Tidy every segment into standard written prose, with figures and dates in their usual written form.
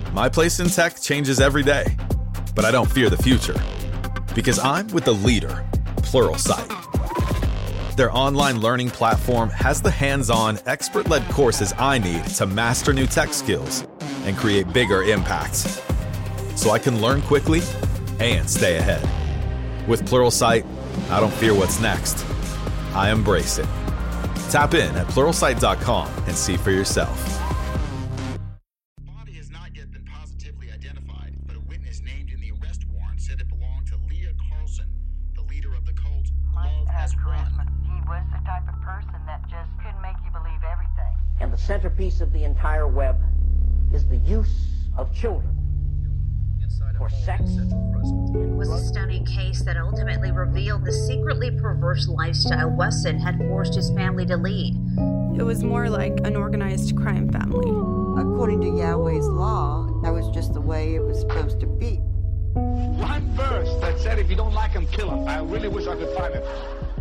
My place in tech changes every day, but I don't fear the future because I'm with the leader, Pluralsight. Their online learning platform has the hands-on, expert-led courses I need to master new tech skills and create bigger impacts, so I can learn quickly and stay ahead. With Pluralsight, I don't fear what's next. I embrace it. Tap in at Pluralsight.com and see for yourself. The body has not yet been positively identified, but a witness named in the arrest warrant said it belonged to Leah Carlson, the leader of the cult Love Has Won. He was the type of person that just couldn't make you believe everything. And the centerpiece of the entire web is the use of children for sex. It was a stunning case that ultimately revealed the secretly perverse lifestyle Wesson had forced his family to lead. It was more like an organized crime family. According to Yahweh's law, that was just the way it was supposed to be. One verse that said, if you don't like him, kill him. I really wish I could find it.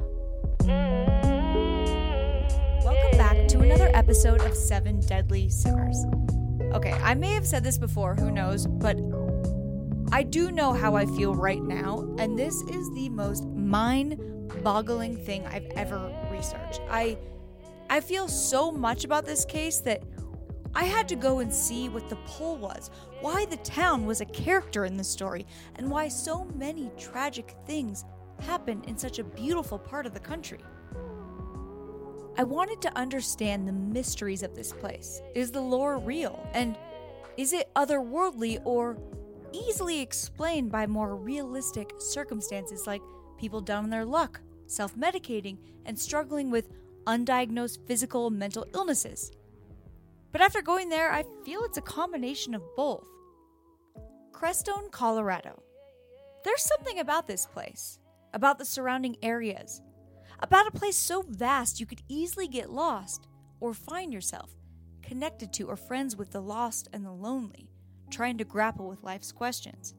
Welcome back to another episode of 7 Deadly Sinners. Okay, I may have said this before, who knows, but I do know how I feel right now, and this is the most mind-boggling thing I've ever researched. I feel so much about this case that I had to go and see what the pull was, why the town was a character in the story, and why so many tragic things happen in such a beautiful part of the country. I wanted to understand the mysteries of this place. Is the lore real? And is it otherworldly or easily explained by more realistic circumstances like people down on their luck, self-medicating, and struggling with undiagnosed physical and mental illnesses? But after going there, I feel it's a combination of both. Crestone, Colorado. There's something about this place, about the surrounding areas, about a place so vast you could easily get lost or find yourself connected to or friends with the lost and the lonely, trying to grapple with life's questions.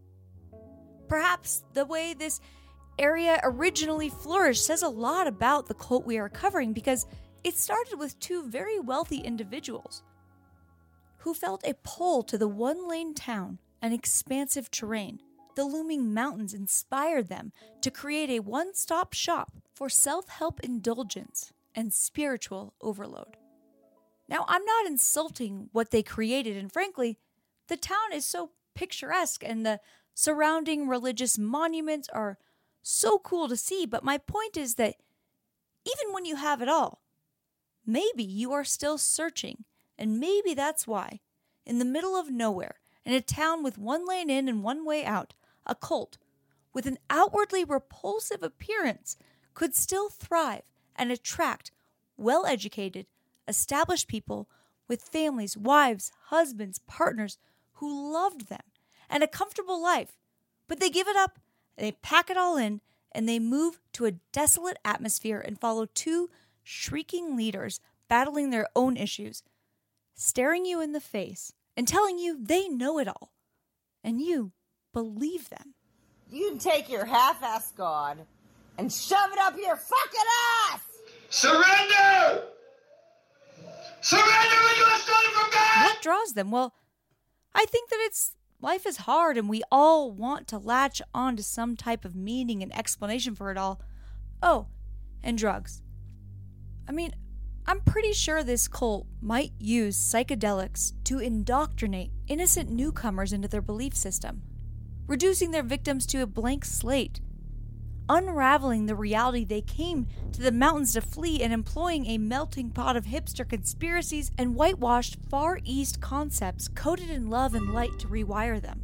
Perhaps the way this area originally flourished says a lot about the cult we are covering because it started with two very wealthy individuals who felt a pull to the one-lane town and expansive terrain. The looming mountains inspired them to create a one-stop shop for self-help indulgence and spiritual overload. Now, I'm not insulting what they created, and frankly, the town is so picturesque and the surrounding religious monuments are so cool to see, but my point is that even when you have it all, maybe you are still searching, and maybe that's why, in the middle of nowhere, in a town with one lane in and one way out, a cult with an outwardly repulsive appearance could still thrive and attract well-educated, established people with families, wives, husbands, partners who loved them and a comfortable life. But they give it up, they pack it all in, and they move to a desolate atmosphere and follow two shrieking leaders battling their own issues, staring you in the face and telling you they know it all. And you believe them. You take your half-ass God and shove it up your fucking ass! Surrender! Surrender when you are starting from God! What draws them? Well, I think that life is hard and we all want to latch on to some type of meaning and explanation for it all. Oh, and drugs. I mean, I'm pretty sure this cult might use psychedelics to indoctrinate innocent newcomers into their belief system, reducing their victims to a blank slate, unraveling the reality they came to the mountains to flee, and employing a melting pot of hipster conspiracies and whitewashed Far East concepts coated in love and light to rewire them.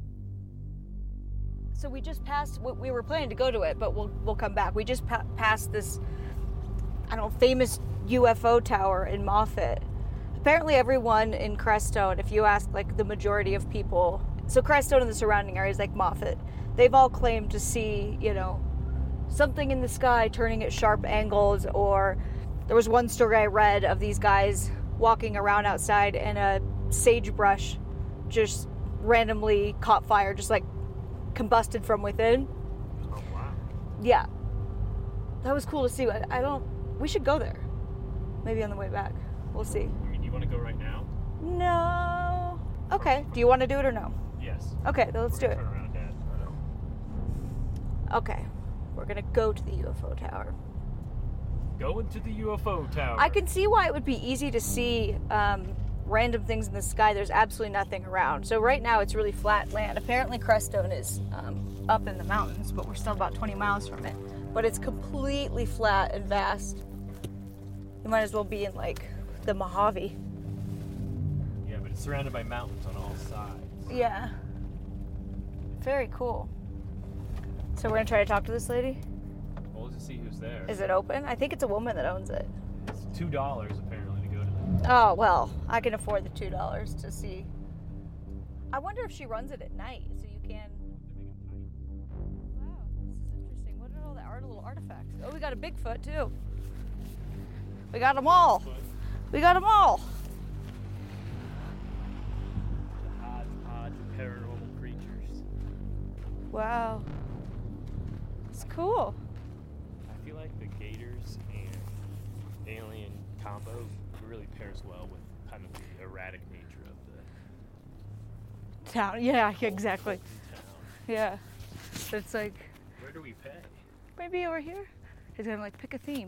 So we just passed, we were planning to go to it, but we'll come back. We just passed this, famous UFO tower in Moffett. Apparently everyone in Crestone, if you ask the majority of people, so Crestone and the surrounding areas like Moffett, they've all claimed to see, something in the sky turning at sharp angles, or there was one story I read of these guys walking around outside and a sagebrush just randomly caught fire, just combusted from within. Oh, wow. Yeah. That was cool to see. We should go there. Maybe on the way back. We'll see. You want to go right now? No. Okay. Okay. Do you want to do it or no? Yes. Okay, then let's do it. Turn around, Dad. Okay. We're going to go to the UFO tower. Going to the UFO tower. I can see why it would be easy to see random things in the sky. There's absolutely nothing around. So right now it's really flat land. Apparently Crestone is up in the mountains, but we're still about 20 miles from it. But it's completely flat and vast. You might as well be in like the Mojave. Yeah, but it's surrounded by mountains on all sides. Yeah. Very cool. So we're gonna try to talk to this lady? Well, let's just see who's there. Is it open? I think it's a woman that owns it. It's $2 apparently to go to the... Oh, well, I can afford the $2 to see. I wonder if she runs it at night, so you can... Wow, this is interesting. What are all the little artifacts? Oh, we got a Bigfoot, too. We got them all. We got them all. The hodgepodge of paranormal creatures. Wow. It's cool. I feel like the gators and alien combo really pairs well with kind of the erratic nature of the Town. Yeah, exactly. town. Yeah. So it's like, Where do we pay? maybe over here? He's gonna like pick a theme.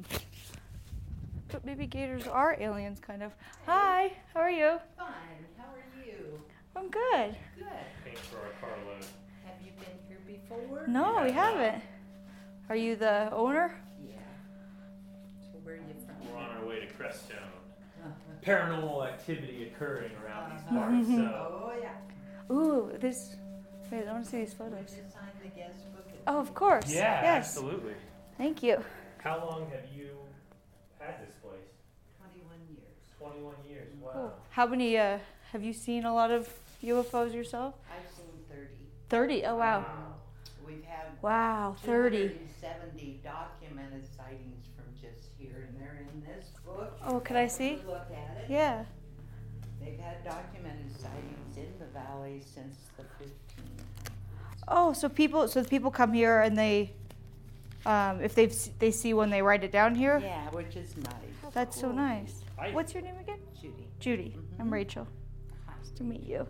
But maybe gators are aliens, kind of. Hi, how are you? Fine. How are you? I'm good. Good. Paying for our carload. Have you been here before? No, we haven't. Are you the owner? Yeah. So where are you from? We're on our way to Crestone. Paranormal activity occurring around these parts, so... Oh, yeah. Ooh, this. Wait, I want to see these Would photos. you sign the guest book? Oh, of course. Yeah, Yes. absolutely. Thank you. How long have you had this place? 21 years. 21 years, wow. Cool. How many, have you seen a lot of UFOs yourself? I've seen 30. 30? Oh, wow. We've had Wow, 30. 270 documented sightings from just here, and they're in this book. Oh, can I see? Look at it. Yeah. They've had documented sightings in the valley since the 1500s. Oh, so the people come here and they, if they see one, they write it down here? Yeah, which is nice. That's so nice. Hi. What's your name again? Judy. Judy. I'm Rachel. Nice to meet you.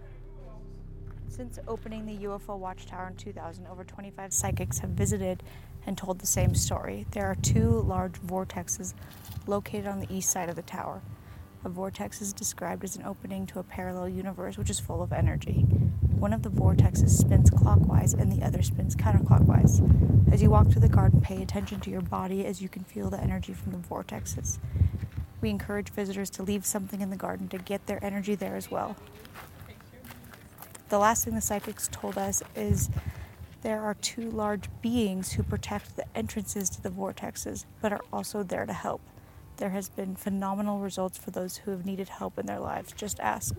Since opening the UFO Watchtower in 2000, over 25 psychics have visited and told the same story. There are two large vortexes located on the east side of the tower. A vortex is described as an opening to a parallel universe which is full of energy. One of the vortexes spins clockwise and the other spins counterclockwise. As you walk through the garden, pay attention to your body as you can feel the energy from the vortexes. We encourage visitors to leave something in the garden to get their energy there as well. The last thing the psychics told us is there are two large beings who protect the entrances to the vortexes, but are also there to help. There has been phenomenal results for those who have needed help in their lives. Just ask.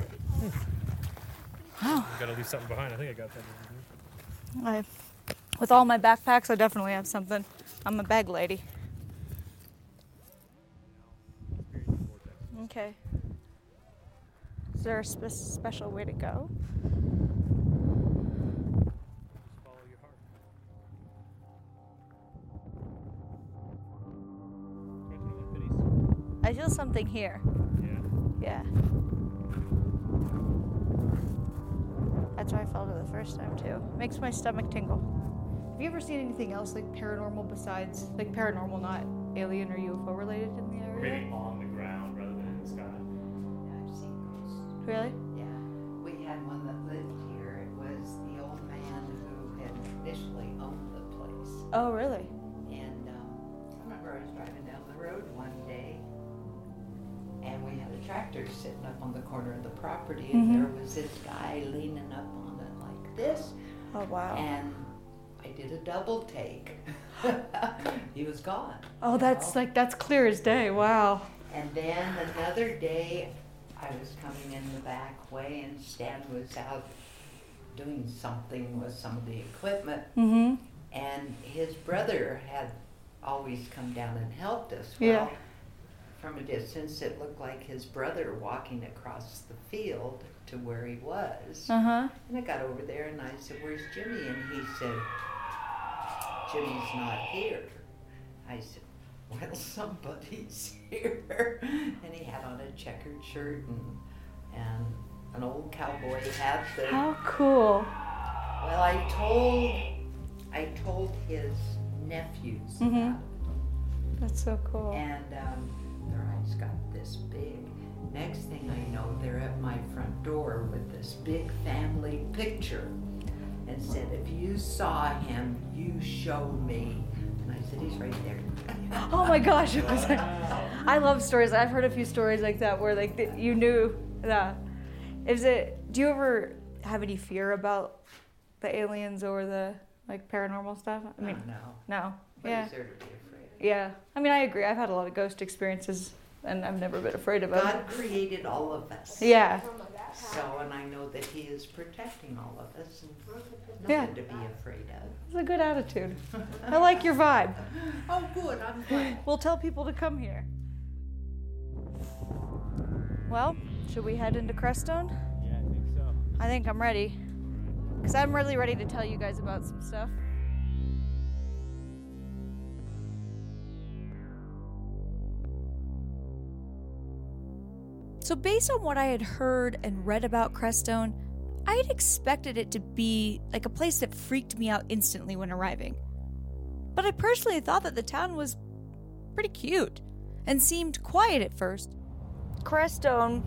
Wow. Gotta leave something behind. I think I got that. With all my backpacks, I definitely have something. I'm a bag lady. Okay. Is there a special way to go? Follow your heart. I feel something here. Yeah. Yeah. That's where I felt it the first time too. Makes my stomach tingle. Have you ever seen anything else like paranormal besides, like paranormal, not alien or UFO related in the area? Maybe on the ground rather than in the sky. I've seen those. Really? Yeah. We had one that lived here. It was the old man who had initially owned the place. Oh, really? And I remember I was driving down the road one day, and we had a tractor sitting up on the corner of the property, and there was this guy leaning up on it like this. Oh, wow. And I did a double take. He was gone. Oh, that's clear as day. Wow. And then another day, I was coming in the back way, and Stan was out doing something with some of the equipment. Mm-hmm. And his brother had always come down and helped us. Yeah. From a distance, it looked like his brother walking across the field to where he was. Uh-huh. And I got over there and I said, "Where's Jimmy?" And he said, "Jimmy's not here." I said, "Well, somebody's here." And he had on a checkered shirt and an old cowboy hat. How cool. Well, I told his nephews about it. That's so cool. And their eyes got this big. Next thing I know, they're at my front door with this big family picture and said, if you saw him, you show me. And I said, he's right there. Oh my gosh. I love stories. I've heard a few stories like that where like you knew that. Do you ever have any fear about the aliens or the like paranormal stuff? I mean, no. But Yeah. is there to be afraid of? Yeah. I mean, I agree. I've had a lot of ghost experiences and I've never been afraid of it. God created all of us. Yeah. So, and I know that He is protecting all of us and Yeah. nothing to be afraid of. It's a good attitude. I like your vibe. Oh, good. I'm glad. We'll tell people to come here. Well, should we head into Crestone? Yeah, I think so. I think I'm ready. Because I'm really ready to tell you guys about some stuff. So based on what I had heard and read about Crestone, I had expected it to be like a place that freaked me out instantly when arriving. But I personally thought that the town was pretty cute and seemed quiet at first. Crestone,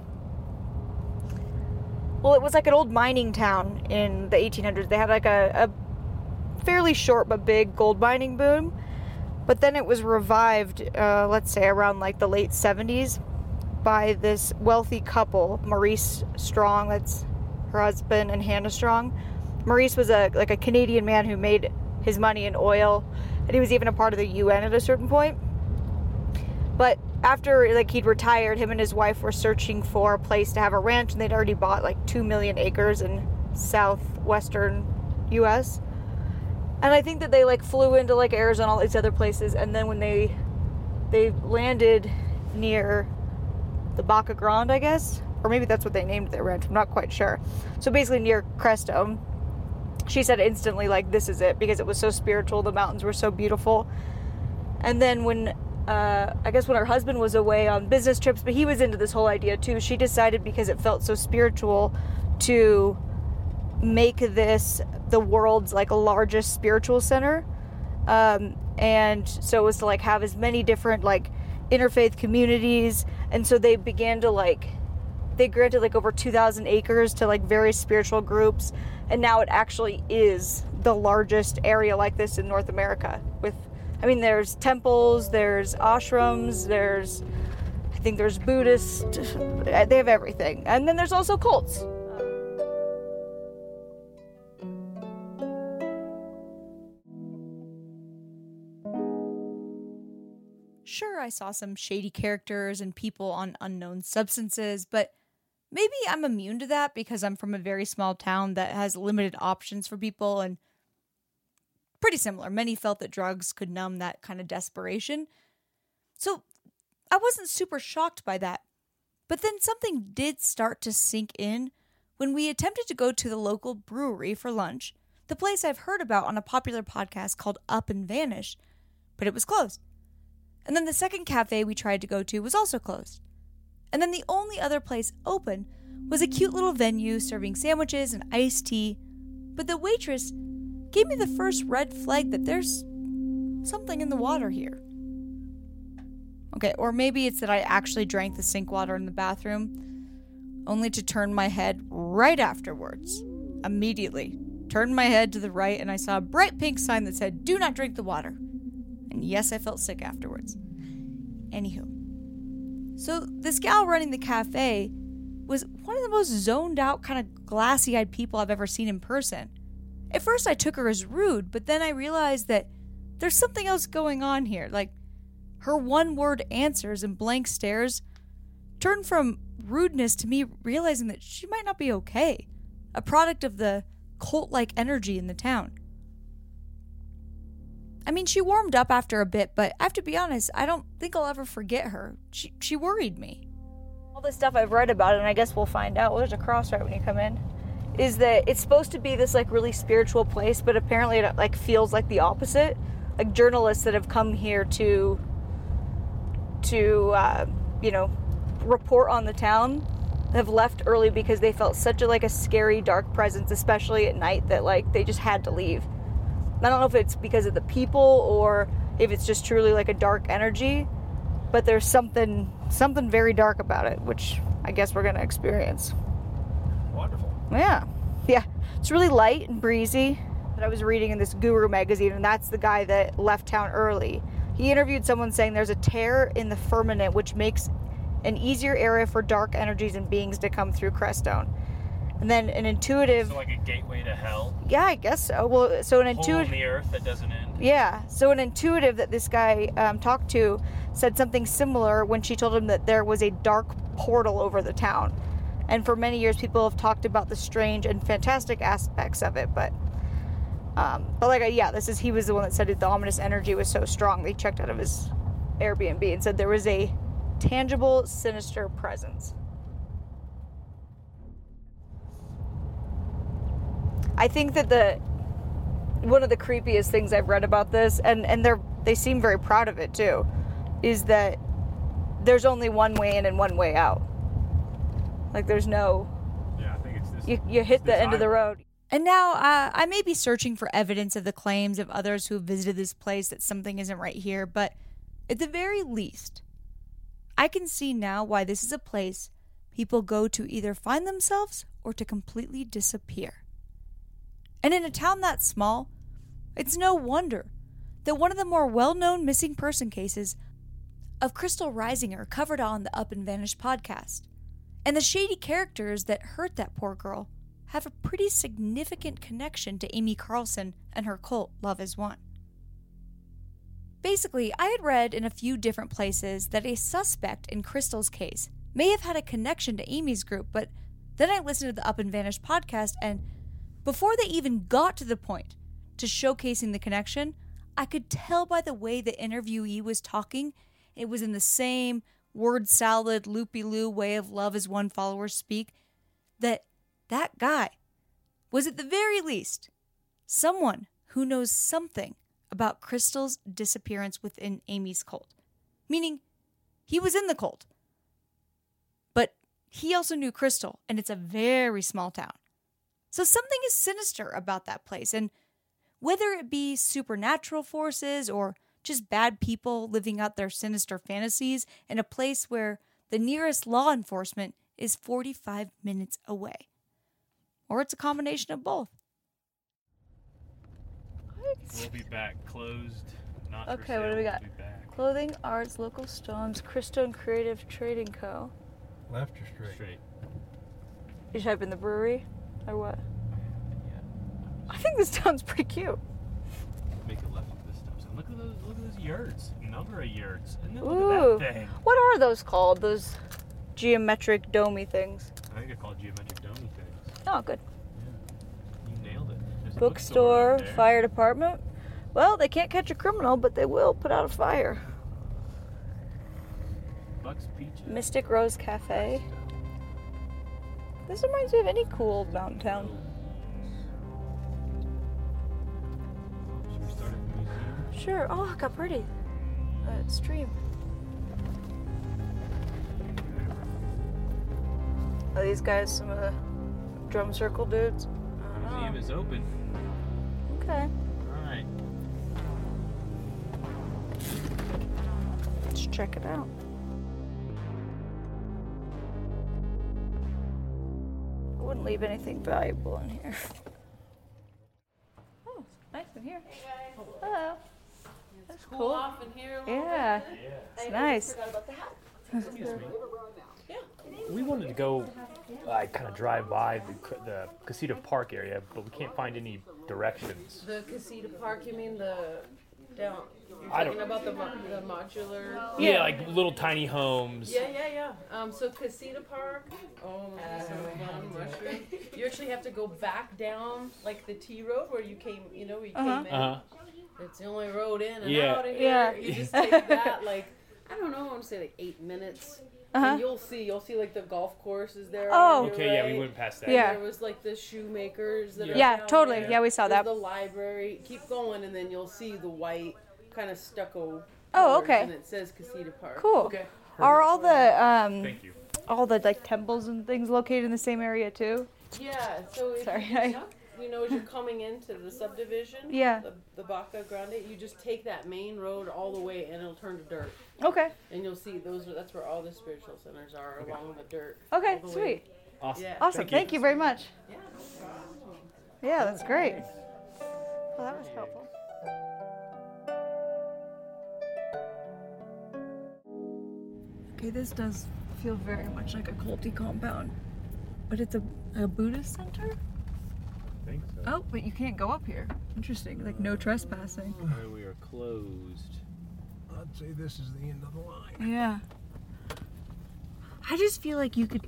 well, it was like an old mining town in the 1800s. They had like a fairly short but big gold mining boom. But then it was revived, let's say around like the late 70s by this wealthy couple, Maurice Strong, that's her husband, and Hannah Strong. Maurice was a Canadian man who made his money in oil, and he was even a part of the UN at a certain point. But after like he'd retired, him and his wife were searching for a place to have a ranch, and they'd already bought like 2 million acres in southwestern US. And I think that they like flew into like Arizona, all these other places, and then when they landed near the Baca Grande, I guess, or maybe that's what they named their ranch, I'm not quite sure. So basically near Crestone, she said instantly like this is it, because it was so spiritual, the mountains were so beautiful. And then when I guess when her husband was away on business trips, but he was into this whole idea too, she decided because it felt so spiritual to make this the world's like largest spiritual center. And so it was to like have as many different like interfaith communities, and so they began to like, they granted like over 2,000 acres to like various spiritual groups, and now it actually is the largest area like this in North America. With, I mean, there's temples, there's ashrams, I think there's Buddhist, they have everything. And then there's also cults. Sure, I saw some shady characters and people on unknown substances, but maybe I'm immune to that because I'm from a very small town that has limited options for people, and pretty similar. Many felt that drugs could numb that kind of desperation. So I wasn't super shocked by that. But then something did start to sink in when we attempted to go to the local brewery for lunch, the place I've heard about on a popular podcast called Up and Vanish, but it was closed. And then the second cafe we tried to go to was also closed. And then the only other place open was a cute little venue serving sandwiches and iced tea, but the waitress gave me the first red flag that there's something in the water here. Okay, or maybe it's that I actually drank the sink water in the bathroom, only to turn my head right afterwards. Immediately. Turned my head to the right and I saw a bright pink sign that said, "Do not drink the water." And yes, I felt sick afterwards. Anywho. So this gal running the cafe was one of the most zoned out, kind of glassy-eyed people I've ever seen in person. At first I took her as rude, but then I realized that there's something else going on here. Like, her one-word answers and blank stares turned from rudeness to me realizing that she might not be okay. A product of the cult-like energy in the town. I mean, she warmed up after a bit, but I have to be honest, I don't think I'll ever forget her. She worried me. All the stuff I've read about it, and I guess we'll find out, well, there's a cross right when you come in, is that it's supposed to be this like really spiritual place, but apparently it like feels like the opposite. Like journalists that have come here to report on the town have left early because they felt such a scary, dark presence, especially at night, that they just had to leave. I don't know if it's because of the people or if it's just truly a dark energy, but there's something very dark about it, which I guess we're gonna experience. Wonderful. Yeah. It's really light and breezy. That I was reading in this Guru magazine, and that's the guy that left town early. He interviewed someone saying there's a tear in the firmament which makes an easier area for dark energies and beings to come through Crestone. And then an intuitive... So like a gateway to hell? Yeah, I guess so. Well, so an Hole in the earth that doesn't end? Yeah. So an intuitive that this guy talked to said something similar when she told him that there was a dark portal over the town. And for many years, people have talked about the strange and fantastic aspects of it, but he was the one that said the ominous energy was so strong. They checked out of his Airbnb and said there was a tangible, sinister presence. I think that one of the creepiest things I've read about this, and they seem very proud of it too, is that there's only one way in and one way out. There's no... Yeah, I think it's this... You hit the end of the island. road. And now, I may be searching for evidence of the claims of others who have visited this place that something isn't right here, but at the very least, I can see now why this is a place people go to either find themselves or to completely disappear. And in a town that small, it's no wonder that one of the more well-known missing person cases of Crystal Reisinger covered on the Up and Vanished podcast. And the shady characters that hurt that poor girl have a pretty significant connection to Amy Carlson and her cult, Love Is One. Basically, I had read in a few different places that a suspect in Crystal's case may have had a connection to Amy's group, but then I listened to the Up and Vanished podcast, and before they even got to the point to showcasing the connection, I could tell by the way the interviewee was talking, it was in the same word salad, loopy-loo way of Love Is One followers speak, that guy was at the very least someone who knows something about Crystal's disappearance within Amy's cult. Meaning, he was in the cult. But he also knew Crystal, and it's a very small town. So something is sinister about that place, and whether it be supernatural forces or just bad people living out their sinister fantasies in a place where the nearest law enforcement is 45 minutes away. Or it's a combination of both. We'll be back. Closed. Not Okay, for sale. what do we got? We'll be back. Clothing, arts, local stones, Crestone Creative Trading Co. Left or straight? Straight. You type in the brewery? Or what? Yeah. I think this sounds pretty cute. Make a left at this stop sign. Look at those yurts. Number of yurts. And then Ooh. look at that thing. What are those called? Those geometric domey things? I think they're called geometric dome things. Oh, good. Yeah. You nailed it. There's a Bookstore, right there. fire department. Well, they can't catch a criminal, but they will put out a fire. Buck's Pizza. Mystic Rose Cafe. This reminds me of any cool mountain town. Should we start at the museum? Sure. Oh, it got pretty. Stream. Are these guys some of the drum circle dudes? The museum is open. Okay. Alright. Let's check it out. I wouldn't leave anything valuable in here. Oh, it's nice in here. Hey guys. Hello. That's cool. Off in here a little Yeah. bit. It's nice. Excuse me. We wanted to go, kind of drive by the Casita Park area, but we can't find any directions. The Casita Park, you mean the down? You're I talking don't- about the modular? Yeah, like little tiny homes. Yeah. So Casita Park. Oh, this is so fun. Mushroom. You actually have to go back down like the T road where you came. You know, where you came in. Uh-huh. It's the only road in and Yeah. out of here. Yeah. You just take that I don't know. I want to say 8 minutes. And you'll see like the golf courses there. Oh. on your Okay, yeah, we right. went past that. Yeah. There was like the shoemakers. That are Yeah, down totally. there. Yeah, we saw There's that. the library. Keep going, and then you'll see the white kind of stucco. Oh, colors, okay. And it says Casita Park. Cool. Okay. Are all the Thank you. all the like temples and things located in the same area too? Yeah, so if Sorry, you know, as you're coming into the subdivision, Yeah. the Baca Grande, you just take that main road all the way and it'll turn to dirt. Okay. And you'll see that's where all the spiritual centers are, along the dirt. Okay, all the sweet. way. Awesome. Yeah. Awesome. Thank you very much. Yeah. Yeah, that's great. Well, that was helpful. Okay, this does feel very much like a culty compound, but it's a Buddhist center? I think so. Oh, but you can't go up here. Interesting, like no trespassing. We are closed. I'd say this is the end of the line. Yeah. I just feel like you could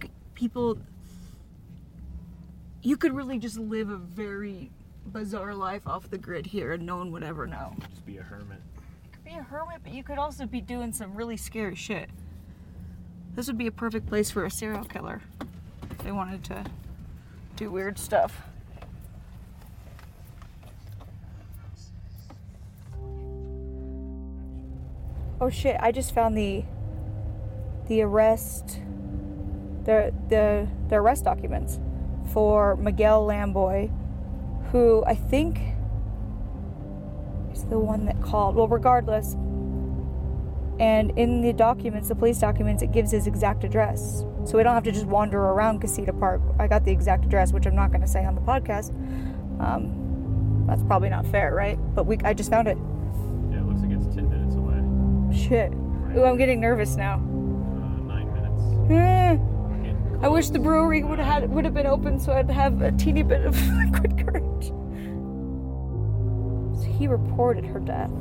really just live a very bizarre life off the grid here and no one would ever know. Just be a hermit. You could be a hermit, but you could also be doing some really scary shit. This would be a perfect place for a serial killer if they wanted to do weird stuff. Oh shit, I just found the arrest the arrest documents for Miguel Lamboy, who I think is the one that called. Well, regardless. And in the documents, the police documents, it gives his exact address. So we don't have to just wander around Casita Park. I got the exact address, which I'm not going to say on the podcast. That's probably not fair, right? But I just found it. Yeah, it looks like it's 10 minutes away. Shit. Ooh, I'm getting nervous now. 9 minutes. I wish the brewery would have been open so I'd have a teeny bit of liquid courage. So he reported her death.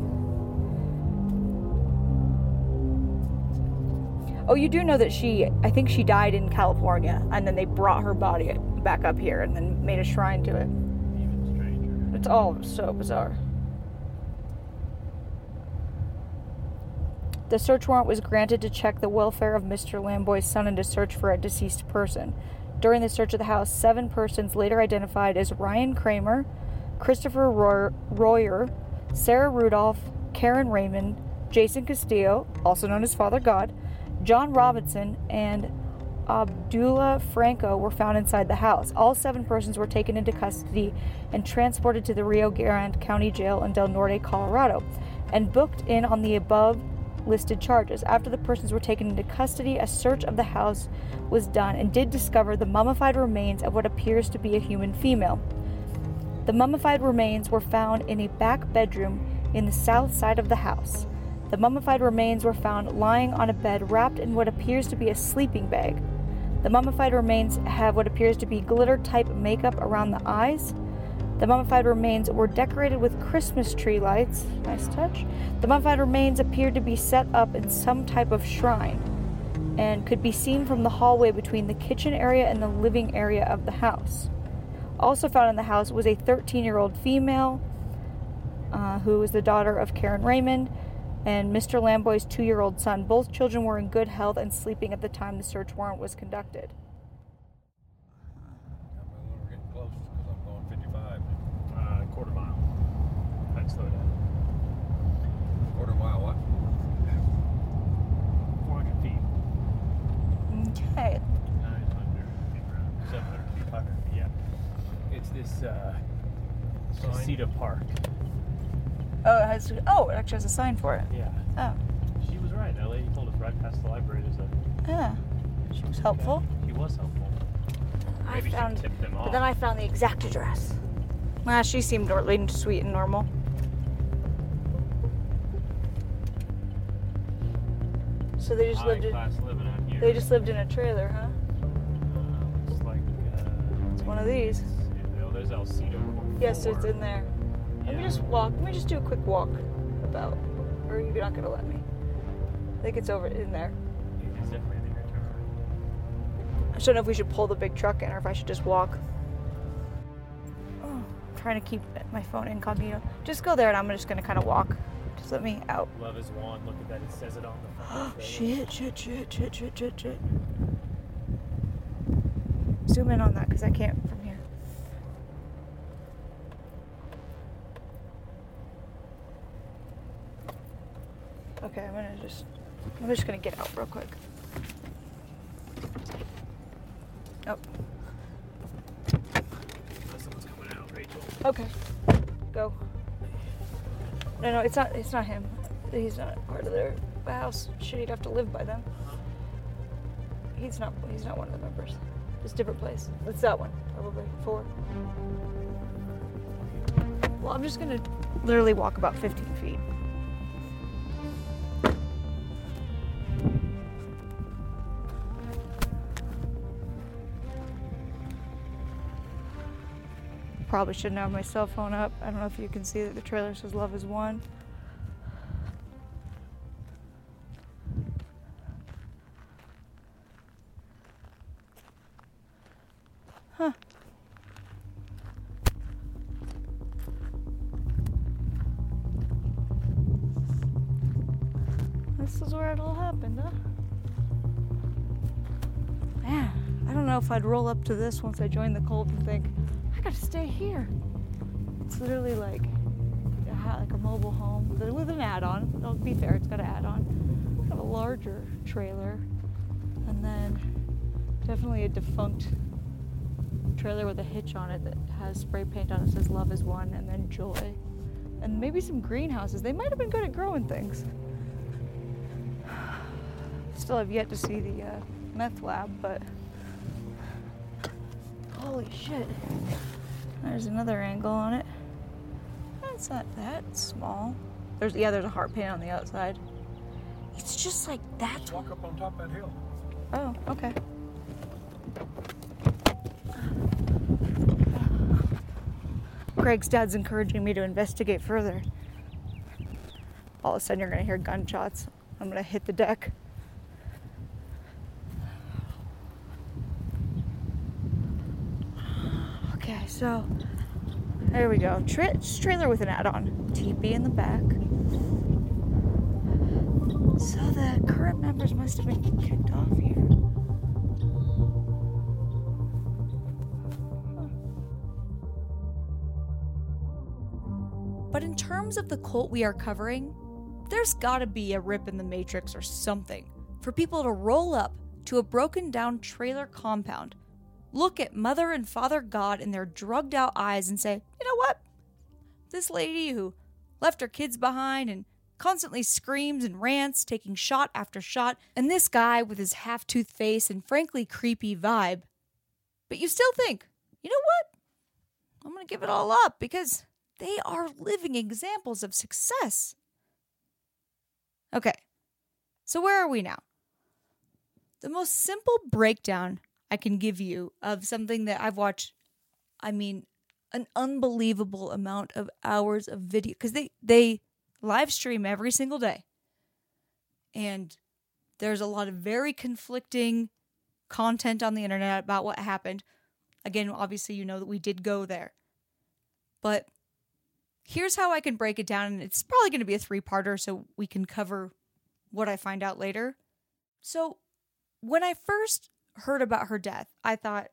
Oh, you do know that I think she died in California, and then they brought her body back up here and then made a shrine to it. Even stranger. It's all so bizarre. The search warrant was granted to check the welfare of Mr. Lamboy's son and to search for a deceased person. During the search of the house, 7 persons later identified as Ryan Kramer, Christopher Royer, Sarah Rudolph, Karen Raymond, Jason Castillo, also known as Father God, John Robinson, and Abdullah Franco were found inside the house. All 7 persons were taken into custody and transported to the Rio Grande County Jail in Del Norte, Colorado, and booked in on the above listed charges. After the persons were taken into custody, a search of the house was done and did discover the mummified remains of what appears to be a human female. The mummified remains were found in a back bedroom in the south side of the house. The mummified remains were found lying on a bed wrapped in what appears to be a sleeping bag. The mummified remains have what appears to be glitter-type makeup around the eyes. The mummified remains were decorated with Christmas tree lights. Nice touch. The mummified remains appeared to be set up in some type of shrine and could be seen from the hallway between the kitchen area and the living area of the house. Also found in the house was a 13-year-old female who was the daughter of Karen Raymond and Mr. Lamboy's 2-year-old son. Both children were in good health and sleeping at the time the search warrant was conducted. We're getting close because I'm going 55. Quarter mile. I'd slow down. Quarter mile what? 400 feet. Okay. 900 feet around. 700 feet, 500 feet, yeah. It's this Casita Park. Oh, it actually has a sign for it. Yeah. Oh. She was right. That lady told us right past the library there's a... Yeah. She was helpful. She was helpful. Maybe she tipped them off. But then I found the exact address. Well, she seemed really sweet and normal. So they just lived in. Living out here. They just lived in a trailer, huh? It's like. It's one of these. There's El Cito. Yes, it's in there. Let me just walk. Let me just do a quick walk about. Or you're not gonna let me. I think it's over in there. It's definitely in your turn. I just don't know if we should pull the big truck in or if I should just walk. Oh, I'm trying to keep my phone incognito. Just go there and I'm just gonna kind of walk. Just let me out. Love is one. Look at that. It says it on the front. Shit. Zoom in on that because I can't from here. Okay, I'm just gonna get out real quick. Oh. Someone's coming out, Rachel. Okay. Go. No, it's not him. He's not part of their house. Shit, he'd have to live by them. He's not one of the members. Just different place. It's that one, probably. 4. Well, I'm just gonna literally walk about 15 feet. Probably shouldn't have my cell phone up. I don't know if you can see that the trailer says Love is One. Huh. This is where it all happened, huh? Man, I don't know if I'd roll up to this once I join the cult and think, I gotta stay here. It's literally like a mobile home with an add-on. I'll be fair, it's got an add-on. Kind of a larger trailer. And then definitely a defunct trailer with a hitch on it that has spray paint on it that says Love is One, and then Joy. And maybe some greenhouses. They might have been good at growing things. Still have yet to see the meth lab, but holy shit. There's another angle on it. That's not that small. There's a heart paint on the outside. It's just like that. Just walk up on top of that hill. Oh, okay. Craig's dad's encouraging me to investigate further. All of a sudden you're gonna hear gunshots. I'm gonna hit the deck. Okay, so there we go. Trailer with an add-on. Teepee in the back. So the current members must have been kicked off here. But in terms of the cult we are covering, there's gotta be a rip in the matrix or something for people to roll up to a broken down trailer compound, look at Mother and Father God in their drugged out eyes and say, you know what? This lady who left her kids behind and constantly screams and rants, taking shot after shot, and this guy with his half-toothed face and frankly creepy vibe. But you still think, you know what? I'm gonna give it all up because they are living examples of success. Okay, so where are we now? The most simple breakdown I can give you of something that I've watched, an unbelievable amount of hours of video, because they live stream every single day. And there's a lot of very conflicting content on the internet about what happened. Again, obviously, you know that we did go there. But here's how I can break it down, and it's probably going to be a 3-parter, so we can cover what I find out later. So, when I first heard about her death, I thought,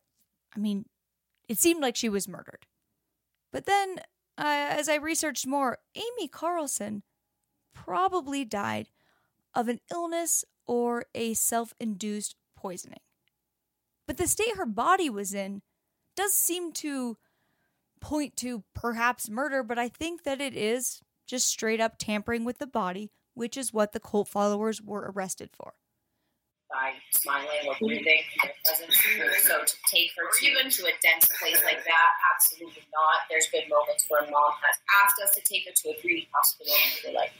it seemed like she was murdered. But then, as I researched more, Amy Carlson probably died of an illness or a self-induced poisoning. But the state her body was in does seem to point to perhaps murder, but I think that it is just straight up tampering with the body, which is what the cult followers were arrested for. By smiling or breathing in your presence. So to take her to a dense place like that, absolutely not. There's been moments where mom has asked us to take her to a 3D hospital and we're like,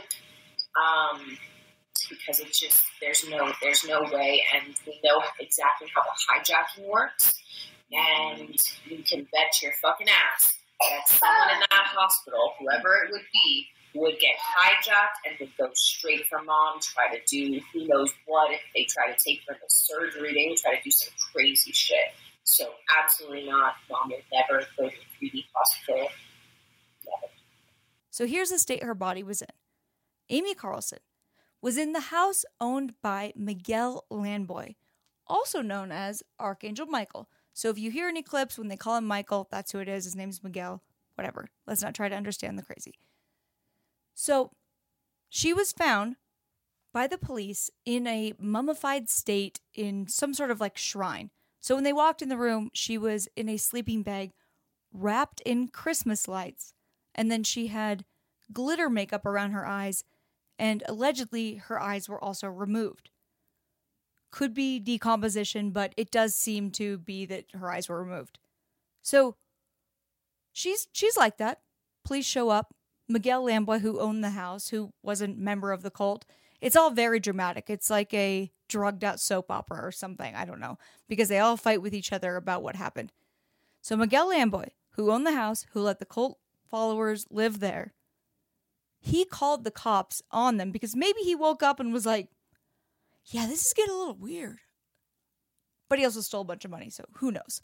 nope. Because it's just, there's no way, and we know exactly how the hijacking works. And you can bet your fucking ass that someone in that hospital, whoever it would be, would get hijacked and would go straight for mom, try to do who knows what. If they try to take her into surgery, they would try to do some crazy shit. So absolutely not. Mom would never go to a 3D hospital. Never. So here's the state her body was in. Amy Carlson was in the house owned by Miguel Landboy, also known as Archangel Michael. So if you hear any clips when they call him Michael, that's who it is. His name's Miguel. Whatever. Let's not try to understand the crazy. So she was found by the police in a mummified state in some sort of like shrine. So when they walked in the room, she was in a sleeping bag wrapped in Christmas lights. And then she had glitter makeup around her eyes, and allegedly her eyes were also removed. Could be decomposition, but it does seem to be that her eyes were removed. So she's like that. Police show up. Miguel Lamboy, who owned the house, who was a member of the cult. It's all very dramatic. It's like a drugged out soap opera or something. I don't know. Because they all fight with each other about what happened. So Miguel Lamboy, who owned the house, who let the cult followers live there, he called the cops on them because maybe he woke up and was like, yeah, this is getting a little weird. But he also stole a bunch of money, so who knows?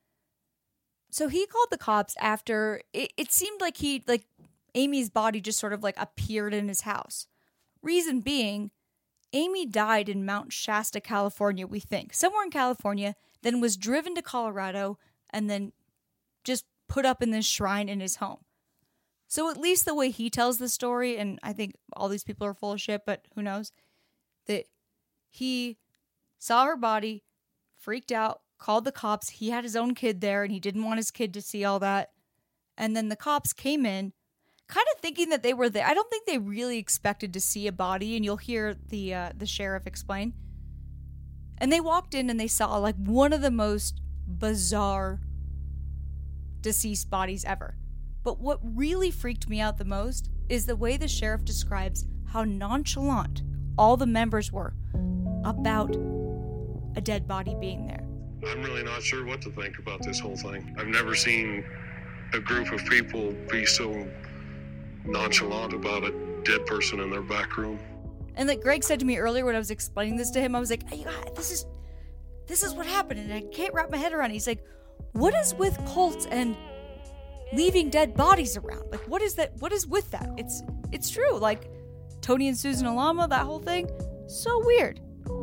So he called the cops after it seemed like Amy's body just sort of like appeared in his house. Reason being, Amy died in Mount Shasta, California, we think. Somewhere in California, then was driven to Colorado, and then just put up in this shrine in his home. So at least the way he tells the story, and I think all these people are full of shit, but who knows, that he saw her body, freaked out, called the cops. He had his own kid there, and he didn't want his kid to see all that. And then the cops came in, kind of thinking that they were there. I don't think they really expected to see a body, and you'll hear the sheriff explain. And they walked in, and they saw like one of the most bizarre deceased bodies ever. But what really freaked me out the most is the way the sheriff describes how nonchalant all the members were about a dead body being there. I'm really not sure what to think about this whole thing. I've never seen a group of people be so nonchalant about a dead person in their back room. And like Greg said to me earlier when I was explaining this to him, I was like, hey, this is what happened, and I can't wrap my head around it. He's like, what is with cults and leaving dead bodies around? Like, what is that? What is with that? It's true. Like, Tony and Susan Alama, that whole thing, so weird.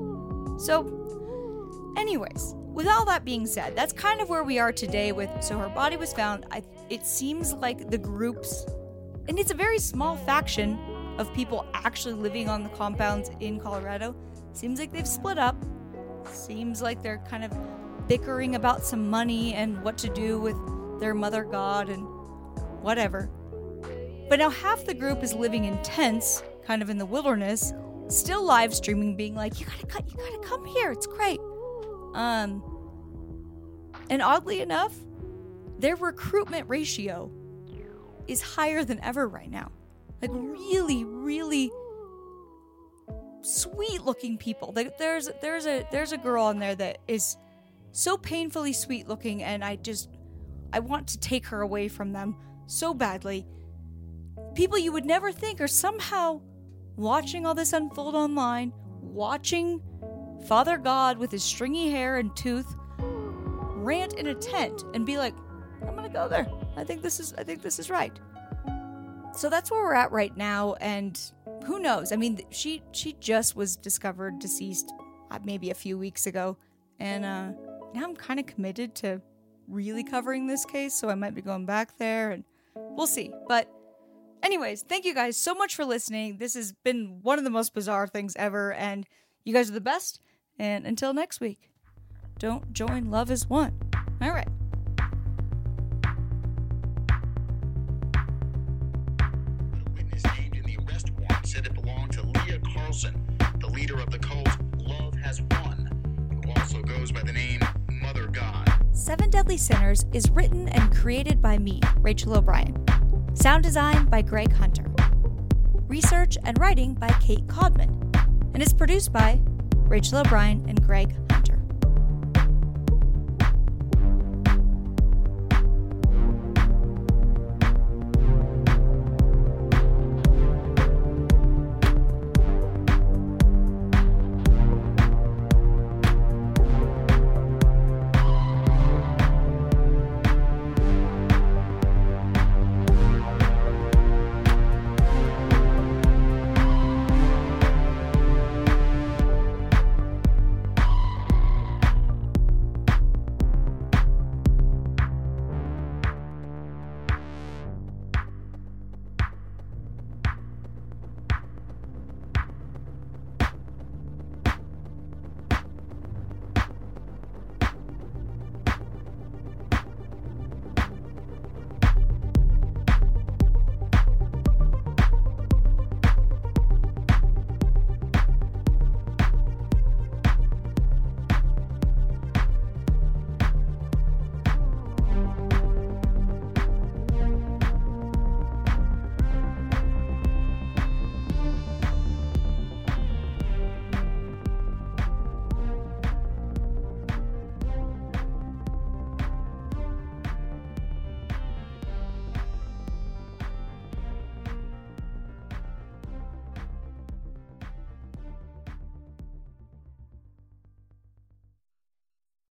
So, anyways, with all that being said, that's kind of where we are today with, so her body was found. It seems like the groups, and it's a very small faction of people actually living on the compounds in Colorado. Seems like they've split up. Seems like they're kind of bickering about some money and what to do with their mother god and whatever. But now half the group is living in tents, kind of in the wilderness, still live streaming, being like, you gotta come here, it's great. And oddly enough, their recruitment ratio is higher than ever right now. Like really, really sweet looking people. Like there's a girl in there that is so painfully sweet looking, and I want to take her away from them so badly. People you would never think are somehow watching all this unfold online, watching Father God with his stringy hair and tooth rant in a tent and be like, I'm gonna go there. I think this is right. So that's where we're at right now, and who knows? I mean, she just was discovered deceased maybe a few weeks ago, and now I'm kind of committed to really covering this case, so I might be going back there, and we'll see. But anyways, thank you guys so much for listening. This has been one of the most bizarre things ever, and you guys are the best. And until next week, don't join Love is One. All right. A witness named in the arrest warrant said it belonged to Leah Carlson, the leader of the cult Love Has Won, who also goes by the name Mother God. Seven Deadly Sinners is written and created by me, Rachel O'Brien. Sound design by Greg Hunter. Research and writing by Kate Codman. And is produced by Rachel O'Brien and Greg